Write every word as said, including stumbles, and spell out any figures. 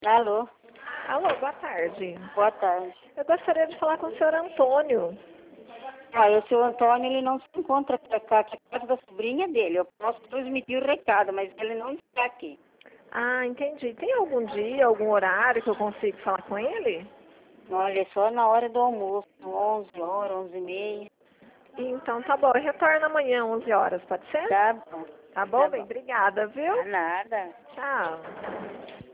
Alô, Alô, boa tarde. boa tarde. Eu gostaria de falar com o senhor Antônio. Olha, o seu Antônio, ele não se encontra aqui, aqui, aqui é casa da sobrinha dele. Eu posso transmitir o recado, mas ele não está aqui. Ah, entendi. Tem algum dia, algum horário que eu consigo falar com ele? Olha, é só na hora do almoço, onze horas, onze e meia. Então tá bom, eu retorno amanhã, onze horas, pode ser? Tá bom, Tá bom, tá bem? bom. Obrigada, viu? Ah, nada. Tchau.